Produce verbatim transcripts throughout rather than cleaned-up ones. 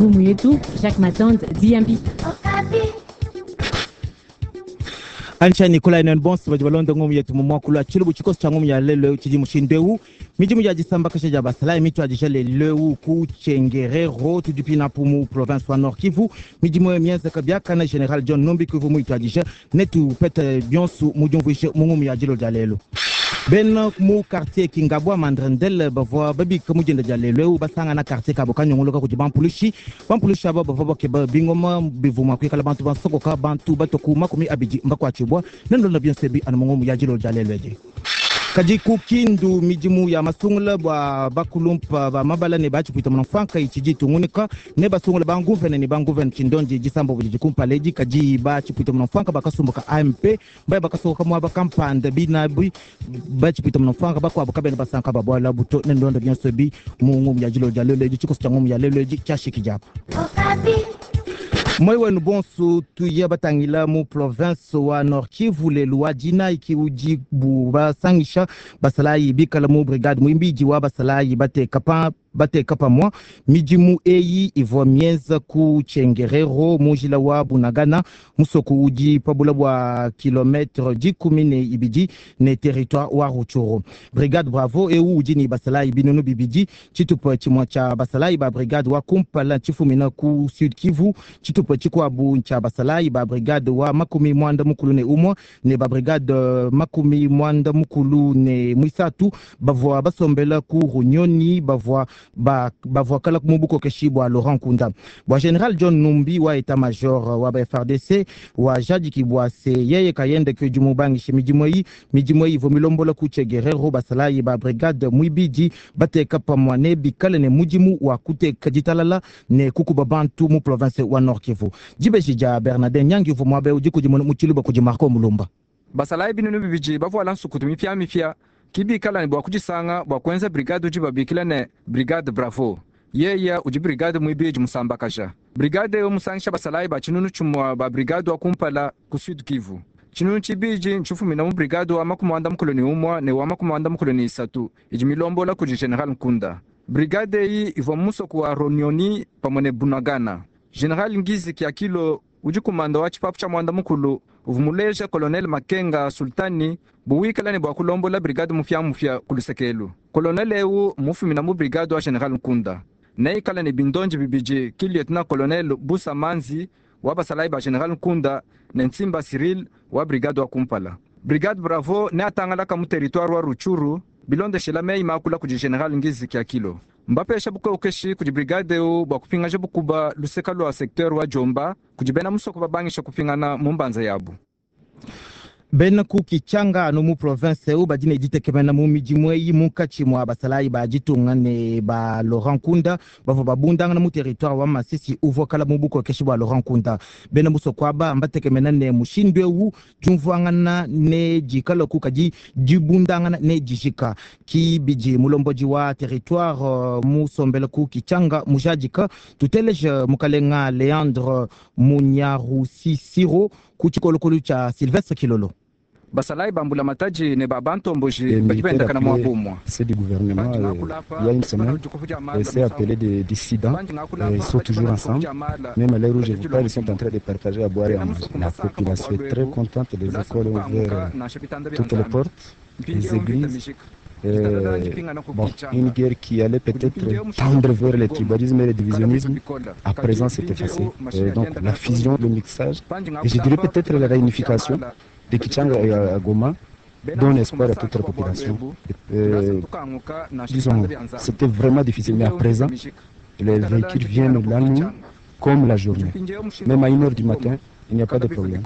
ngumu yetu Jacques Matande Diambi. Ancha Nicolas Nenbons bajibalonda ngomu yetu mu mwakulu chilubu chikosi cha ngomu ya lelo chiji mushindewu miji mu jajisamba kasha ja basala mitu ajishale leo ku Chengerero tudipina pumu province wa Nord Kivu miji mu mienza kabyaka na General John Numbi Kivu mu itajisha netu pete bionsu mujumvishe ngomu ya jilo jalelo ben mu quartier Kingabwa Mandrendel bavwa babi kamujenda jalelo basanga na quartier Kabokanyo ngoloka ku Bampulushi Bampulushi aba bavwa ke bingoma bivuma kwikala bantu bansoko ka bantu batokuma kumi abiji mbakwa chibwa nendo na bionsebi anamongomu ya jilo jalelo je kaji kukindu mijimu ya masungula ba bakulumpa ba mabala ne bachi pita mnafanka ichiji tungunika ne basungula ba nguvene ne ba nguvene chindonji jisambo bujikumpa leji kaji bachi pita mnafanka bakasumbuka A M P baya bakasoka mwa bakampanda binabi bachi pita mnafanka bakwa bakabe basanka babwala buto nendo ndo byansobi mungu ya jilo jalelo ji chikosi changu ya lelo ji chashiki japo Moi wenu bonsu tuye batangila mu province wa Nord Kivu le lwa jina ikiuji bu basangisha basalayi bikala mu brigade muimbiji wa basalayi bate kapa bate kapa mwa mijimu eyi ivo mienza ku Chengerero mujila wa Bunagana musoku uji pabula wa kilometre jikumine ibiji ne territoire wa Ruchuru brigade bravo e uji ni basalayi binunu bibiji chitupo chimwa cha basalayi ba brigade wa kumpala chifumina ku Sud Kivu chitupo chikwa bu cha basalayi ba brigade wa makumi mwanda mukulu ne umwa ne ba brigade makumi mwanda mukulu ne mwisatu bavwa basombela ku Runyoni bavwa ba bavwa kala kumubuko keshibwa Laurent Kunda bwa General John Numbi wa etat major wa F R D C wa Jadi Kibwase yeye kayende ke jumubangi shimijimoyi mijimoyi vomilombola ku Chengerero basalayi ba brigade muibiji bateka pamwane bikale ne mujimu wa kute kajitalala ne kuku babantu mu province wa Nord Kivu jibeji ja Bernardin Nyangi vo mwabe uji kujimono muchiluba kujimarko mulumba basalayi binunu bibiji bavwa lansu kutumi fya mifya kibi kala ni bwa kujisanga bwa kwenza brigade uji babikila ne brigade bravo yeya uji brigade muibiji musamba kasha brigade yo musangisha basalayi ba chinunu chumwa ba brigade wa kumpala ku Sud Kivu chinunu chibiji nchufumina mu brigade wa makumwanda mkoloni umwa ne wa makumwanda mkoloni isatu iji milombola kuji General Nkunda brigade yi ivo muso kwa Ronyoni pamone Bunagana General Ngizi kia kilo uji kumanda wa chipapu cha mwanda mkulu uvumuleja Colonel Makenga Sultani buwikala ni bwa kulombola brigade mufya mufya kulusekelu Colonel ewu mufumina mu brigade wa General Nkunda na ikala ni bindonji bibiji ki Lieutenant Colonel Busa Manzi wa basalayi ba General Nkunda na Nsimba Cyril wa brigade wa Kumpala brigade bravo ne atangala ka mu territoire wa Ruchuru bilonde shilame imakula kuji General Ngizi kia kilo Mbape shabuka ukeshi kuji brigade u bwa kupinga jabukuba lusekalo wa secteur wa Jomba kujibena musoko babangisha kupingana mumbanza yabu Ben ku Kichanga no mu province u badine ditekemena mu mijimwe yi mu kachimwa basalayi ba jitunga ne ba Laurent Kunda bavo babundanga na mu territoire wa Masisi uvo kala mu buko keshibwa Laurent Kunda ben muso kwaba ambatekemena ne mushindwe u jumvangana ne jikalo ku kaji jibundanga ne jishika ki biji mulomboji wa territoire uh, mu sombele ku Kichanga mujajika tuteleje mukalenga Leandre Munyarusi Siro ku chikolokolu cha Sylvestre Kilolo basalayi bambula mataji ne babanto mboji bakibenda kana mwabumwa c'est du gouvernement euh, il y a une semaine c'est appelé des dissidents ils sont toujours ensemble même les rouges et les verts ils sont en train de partager à boire et à manger la population est très contente les écoles ont ouvert toutes les portes les églises Euh, bon, une guerre qui allait peut-être tendre vers le tribalisme et le divisionnisme, à présent c'est effacé. Euh, donc la fusion, le mixage, et je dirais peut-être la réunification de Kichanga et à Goma donne espoir à toute la population. Euh, disons, c'était vraiment difficile, mais à présent, les véhicules viennent la nuit comme la journée. Même à une heure du matin, il n'y a pas de problème.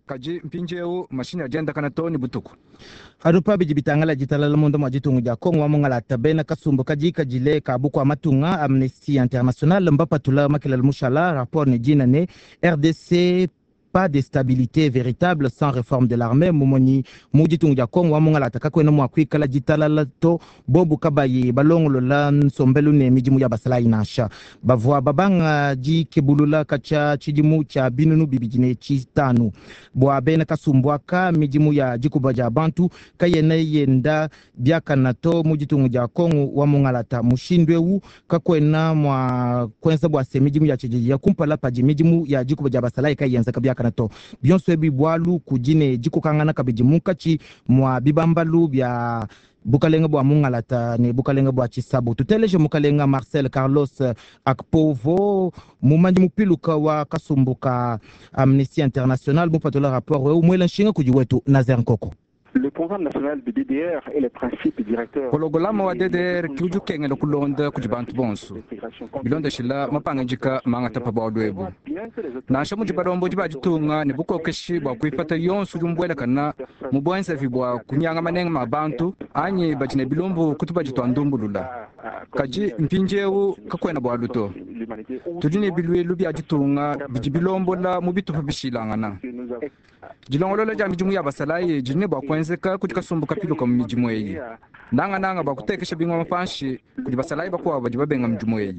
Harupa bijibitangala jitalala mondo majitungu ja Kongo mongala tabena kasumbu kaji kajile kabuko amatunga Amnesty International mbapa tula makela mushala rapport ne jina ne R D C pas de stabilité véritable sans réforme de l'armée momoni mujitungu ja Kongo amongala takakwena mwakwikala jitalala to bobu kabaye balongolo la nsombelu ne mijimu ya basala inasha bavwa babanga ji kebulula kacha chijimu cha binunu bibijine chitanu bwa bena kasumbwaka mijimu ya jikubaja bantu kayena yenda biaka nato mujitungu ja Kongo wamongala ta mushindwewu kakwena mwa kwenza bwa semijimu ya chijiji ya kumpala paji mijimu ya jikubaja basala kayenza kabiaka nato bionso bi bwalu kujine jikukangana kabijimu kachi mwa bibambalu bya bukalenga bwa mungalata ne bukalenga bwa chisabu tuteleje mukalenga Marcel Carlos Akpovo mumanji mupiluka wa kasumbuka Amnesty International mupatola rapport we umwela nshinga kujiwetu Nazer Nkoko. Le programme national du D D R et les principes directeurs. Kologolama wa D D R kiuju kengelo kulonda kujibantu bonso. Bilonda shila mapanga njika mangata pa bawadwebu. Nasha mujibarombo jibajitunga ne buko keshi bwa kuipata yonsu jumbwela kana mubwenza vibwa kunyanga manenga mabantu anye bajine bilombo kutuba jitwa ndumbulula. Kaji mpinjewu kakwena bwaluto. Tujine bilwe lubi ajitunga bijibilombo la mubitu pabishilangana. Jilongolola ja mijimu ya basalaye jine bwa kwenzeka kujikasumbuka piluka mijimu yeyi. Nanga nanga bwa kutekesha bingwa mapanshi kujibasalaye bakwa bajibabenga mijimu yeyi.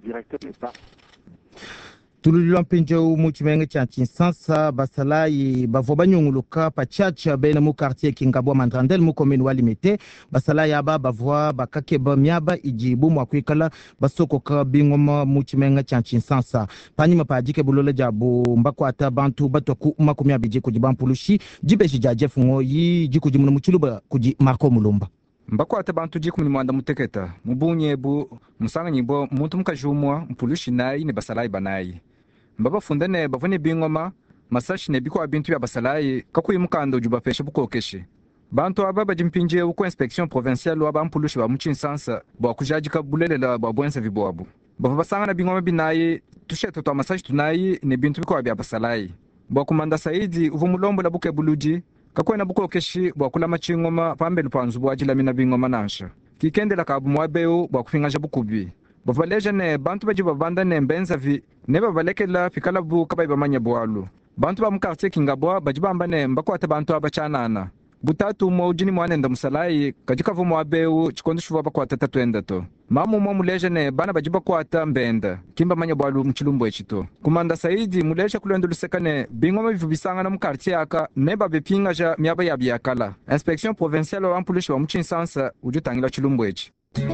Tululilo mpinjo muchimenge cha Kinshasa basalayi bavoba nyunguluka pachacha bene mu quartier Kingabwa Mandrandel mu commune Walimete basalayi aba bavwa bakakeba myaba ijibu mwa kwikala basoko ka bingoma muchimenge cha Kinshasa panyima pajike bulole jabu mbakwata bantu batoku makumi abiji kujibampulushi jibeshi ja Jeff Ngoyi jikujimuna muchuluba kuji Marco Mulumba mbakwata bantu jiku mwanda muteketa mubunyebu musanga nyimbo muntu mukajumwa mpulushi nayi ne basalayi banayi mbaba fundane bavune bingoma masashi ne biko abintu ya basalayi kakuyimukando jubafeshe bukokeshe bantu aba bajimpinje uko inspection provinciale wa bampulushi ba muchinsansa bwa kujajika bulelela bwa bwense vibwabu bava basanga na bingoma binayi tusheto twa masashi tunayi ne bintu biko abya basalayi bwa kumanda saidi uvumulombo la buke buluji kakwena bukokeshi bwa kula machingoma pambelu panzu bwa jilamina bingoma nansha kikendela kabu mwabeu bwa kufingaja bukubi bavaleja ne bantu baji babanda ne mbenza vi ne bavalekela fikala bu kabai bamanya bwalu bantu ba mukartie Kingabwa baji bamba ne mbakwata bantu abachanana butatu mo ujini mwanenda musalayi kajika vu mwabeu chikondo shuva bakwata tatwenda to mamu mo muleja ne bana baji bakwata mbenda kimba manya bwalu mchilumbo echito kumanda saidi muleja kulendo lusekane bingoma bivu bisanga na mukartie aka ne babepinga ja myaba yabi yakala inspection provinciale wa mpulushi wa muchinsansa ujutangila chilumbo echi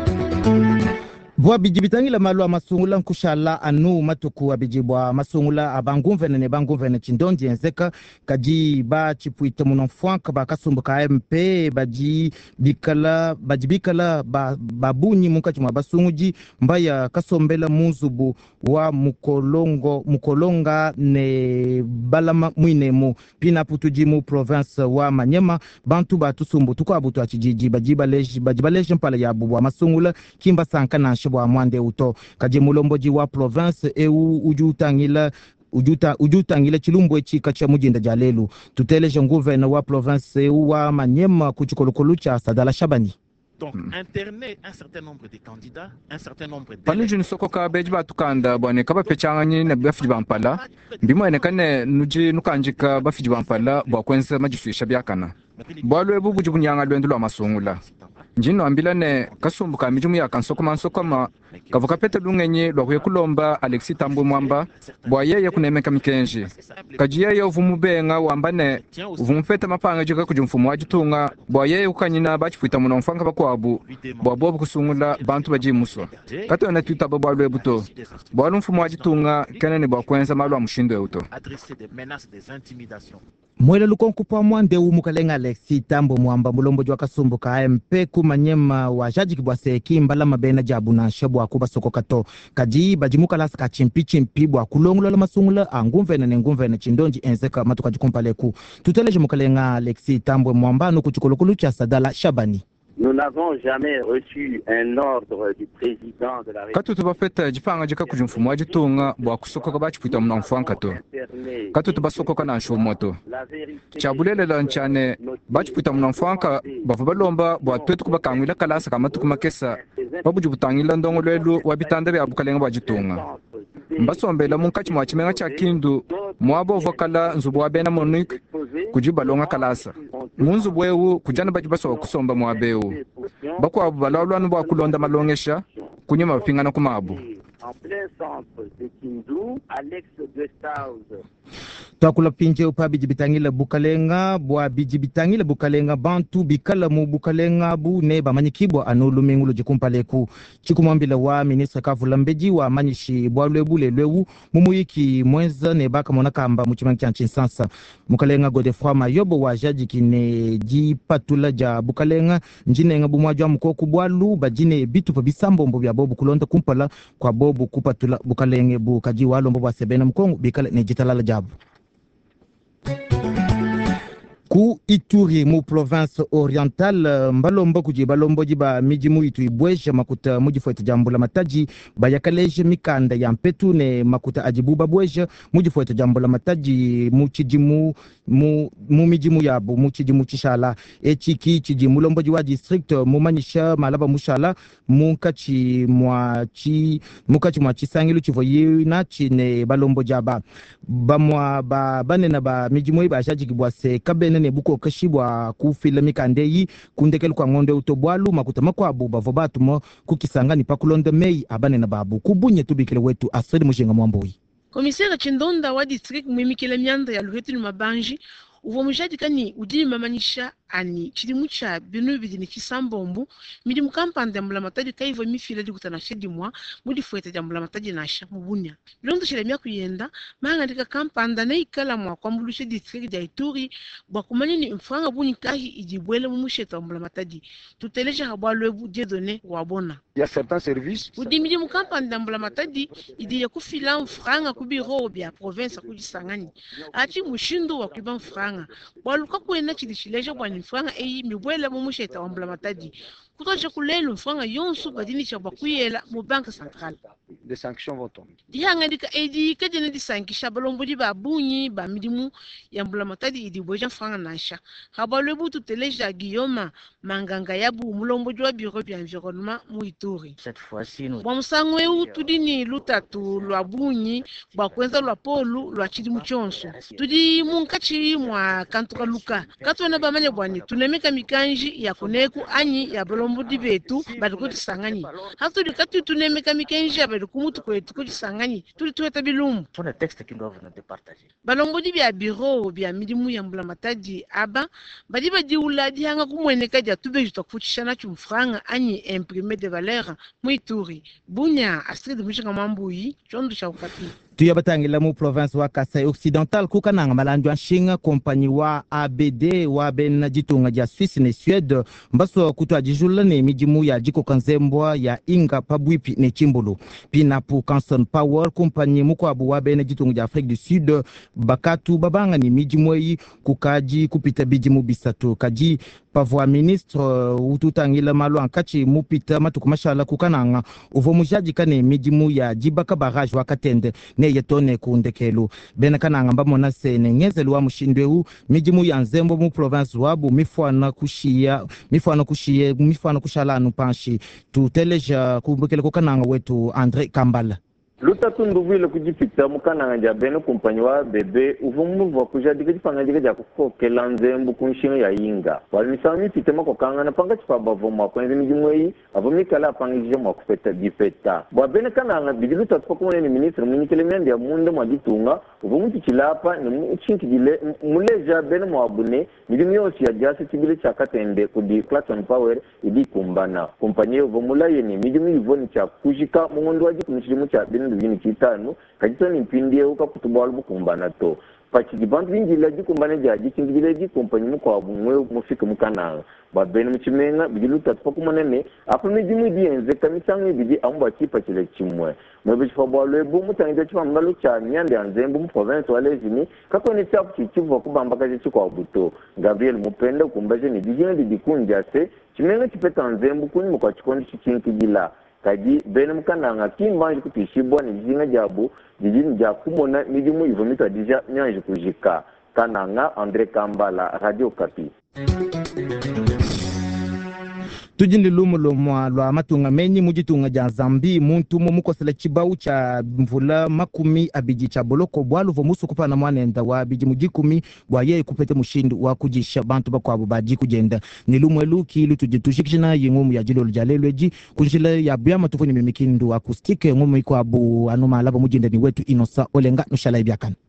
bwa bijibitangila malwa masungula nkushala anu matuku abijibwa masungula abangumvene ne bangumvene chindonji enzeka kaji ba chipuite munonfwanka bakasumbuka M P baji bikala baji bikala ba, babunyi munkachimwa basunguji mbaya kasombela muzubu wa mukolongo mukolonga ne balama mwinemu pina putujimu province wa Manyema bantu batusumbu tuko abutu achijiji baji baleji baji baleji mpala ya bubwa masungula kimba sankana bwa mwande uto kaje mulomboji wa province eu ujutangila ujuta ujutangila chilumbo chika cha mujinda jalelu tuteleje gouverneur wa province eu wa Manyema kuchikolokolu cha Sadala Shabani. Donc, internet un certain nombre de candidats, un certain nombre de... Pali juni soko ka beji batukanda bwane kaba pechangani na bafiji bampala mbimo enekane nuji nukanjika bafiji bampala bwa kwenza majisuisha byakana bwalwe bubu jibunyanga lwendo lwa masungula njino ambila ne kasumbuka mijumu ya kansoko mansoko ma kavuka pete lungenye lwa kuye kulomba Alexis Tambwe Mwamba bwa yeye kunemeka mikenji kaji yeye uvumubenga wamba ne uvumufete mapanga jika kujumfumu wajitunga bwa yeye ukanyina bachifuita muno mfanga bakwabu bwa bobu kusungula bantu baji muswa kato na tuta bwa lwe buto bwa lumfumu wajitunga kenene bwa kwenza malwa mushindo uto mwele lukonku pa mwande umukalenga Alexis Tambwe Mwamba mulombo jwa kasumbuka M P kumanyema wa jaji kibwa seki mbala mabena jabu na shabu akuba soko kato kaji bajimuka lasa kachimpi chimpi bwa kulongula la masungula angumvene ne ngumvene chindonji enzeka matuka jikumpaleku tuteleje mukalenga Alexis Tambwe Mwamba nuku chukolokulu cha Sadala Shabani. Nous n'avons jamais reçu un ordre du président de la République. Katutu bafeta jipanga jika kujumfumu wajitunga bwa kusoka bachi puita muna mfanka to. Katutu basoko kana nshomoto. Chabulele la nchane bachi puita muna mfanka bafubalomba bwa twetu kubakangwila kalasa kamatu kumakesa babu jibutangila ndongo lwelu wabitanda bya bukalenga wajitunga. Mbasombela munkachi mwachimenga cha kindu mwabo vokala nzubu wa bena Monique kujiba longa kalasa munzu bwewu kujana baji baso kusomba mwabewu bakwa balalwana bwa kulonda malongesha kunyuma bapingana kumabu en plein centre de Kindu, à l'ex-Guesthouse. Twakula pinje upa biji bitangila bukalenga bwa biji bitangila bukalenga bantu bikala mu bukalenga bu ne bamanyikibwa anulu mingulu jikumpaleku chikumwambila wa ministre Kavula Mbeji wa manyishi bwa lwebule lwewu mumuyiki mweza ne baka monakamba muchimangi cha nchinsansa mukalenga Godefroy Mayobo wa jaji kine jipatula ja bukalenga njine nga bumwajwa mkoku bwalu bajine bitu pa bisambo mbo bya bobu kulonda kumpala kwa bobu kupatula bukalenge bu kaji walo mbo bwa sebena mkongu bikala ne jitalala jabu. Ku Ituri mu province orientale mbalombo kuji balombo jiba miji mu itu ibweja makuta muji foete jambo la mataji bayakaleje mikanda ya mpetu ne makuta ajibuba bweja muji foete jambo la mataji mu chijimu mu mu miji mu yabo mu chijimu chishala echiki chijimu lombo jiwa district mu manyisha malaba mushala mu kachi mwa chi mu kachi mwa chisangilu chivoyi na chine balombo jaba bamwa ba banena ba miji mu iba jaji kibwase kabene ne buko kashibwa kufila mikandeyi kundekelu kwa ngonde utobwalu makuta makwabo bavobatu mo kukisangani pakulonde mei abane na babu kubunye tubikile wetu asedi mushinga mwamboi. Komisera Chindonda wa district mwimikile mianda ya luhetu ni mabanji uvo mujadi kani udini mamanisha ani chilimu cha binu bidini kisambombu midi mukampande mbula matadi kaivo mifila di kutana shedi mwa mudi fueta jambula matadi nasha mubunya bilondo shilemia kuyenda maanga dika kampanda na ikala mwa kwa mbulu shedi district ya Ituri bwa kumani ni mfranga buni kahi ijibwele mumusheta mbula matadi tuteleja habwalu ebu diedone wabona ya certains services udi midi mukampande mbula matadi idi ya kufila mfranga kubiro bya province kujisangani ati mushindo wa kuiba mfranga waluka kuena chilishileja kwa mfranga eyi mibwela mumusheta wambula matadi kutoja kulelo mfranga yonsu badini cha bakuyela mu banque centrale des sanctions vont tomber dihanga dika edi kadene di sankisha balombo di babunyi ba midimu yambula matadi idi boja mfranga nasha habalwebu tuteleja Guillaume manganga yabu mulombo jwa bureau bya environnement mu Ituri cette fois-ci nous bwa musangwe u tudini lutatu lwa bunyi bwa kwenza lwa polu lwa chidimu chonso tudi munkachi mwa kantuka luka katwana bamane bwani tunemeka mikanji ya kuneku anyi ya balombo di betu badikuti sangani hatu dikatu tunemeka mikanji ya badikumutu kwetu kuti sangani tuli tuweta bilumu sont des textes qui doivent nous départager balombo di bya bureau bya midimu ya mbula matadi aba badi badi uladi hanga kumweneka ja tube jitakuchishana chumfranga anyi imprimé de valeur mu Ituri bunya Astrid Mushinga Mambuyi chondo cha ukati tuyabatangila mu province wa Kasai Occidental kukananga malandu anshinga kompani wa A B D wa ben jitunga ja Suisse ne Suède mbaso kutwa jijula ne mijimu ya jiko kanzembwa ya inga pabwipi ne chimbulu pina pu Canson Power kompani mukwabu wa ben jitunga ja Afrique du Sud bakatu babanga ni mijimu yi kukaji kupita bijimu bisatu kaji pavwa ministre uh, ututangila malu ankachi mupita matukumashala kukananga uvo mujaji kane mijimu ya jibaka barrage wakatende ne yetone kundekelu bena kananga mbamona sene ngezelu wa mushindweu mijimu ya nzembo mu province wabu mifwana kushia mifwana kushie mifwana kushalanu panshi tuteleja kumbukele kukananga wetu Andre Kambala lutatu nduvile kujipita mukananga ja bene kumpanyi wa bebe uvumu wa kujadika jipanga jika ja kukokela nzembu kunshinga ya inga wali misami pite mako kanga na panga chipa bavoma kwenye mijimwei avomi kala panga jija mwa kufeta jipeta wa bene kananga bidi lutatu kwa kumone ni ministre mwenyekele miandi ya munde mwa ditunga uvumu chichilapa ni uchinki jile muleja bene mwa abune mijimu yosi ya jasi chibile chakatende kudi Canson Power idi kumbana kumpanyi uvumula yeni mijimu yivoni cha kujika mungondo waji kumishilimu cha bene nduvini kitanu kajito ni mpindie uka kutubwa alubu kumbana to pachi jibantu vinjila jikumbane jaji chingile jikumpanyi mkwa mwe mufika mkananga babene mchimenga bijilu tatupa kumanene apa mijimu dienze kamisangi biji amba chipa chile chimwe mwebe chifabwa lwebu mutangija chipa mbalo cha nyande anzembu mprovince wale zini kako ni chapu chichivu kubamba kaji chikwa buto Gabriel Mupenda kumbaje ni dijine didikunja se chimenga chipeta anzembu kuni mkwa chikondi chichinki jila kaji bene mkananga kimbanji kutishibwa ni jinga jabu jijini jakumona mijimu ivomita dija nyanji kujika kananga Andre Kambala Radio Kapi tujindi lumu lomwa lwa matunga menyi mujitunga ja Zambi muntu mu mukosela chibau cha mvula makumi abiji cha boloko bwalu vo musu kupana mwanenda wa abiji mujikumi bwa yeye kupete mushindu wa kujisha bantu bakwabo baji kujenda ni lumu eluki ilu tujitushikishina yengumu ya jilo lujalelweji kunjila ya biyama tufuni mimikindu akustike ngumu iko abu anuma alaba mujinda ni wetu Inosa Olenga nushala ibiakana.